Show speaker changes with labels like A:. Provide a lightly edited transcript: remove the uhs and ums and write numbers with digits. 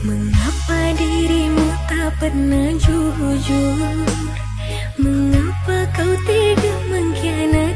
A: Mengapa dirimu tak pernah jujur? Mengapa kau tega mengkhianati?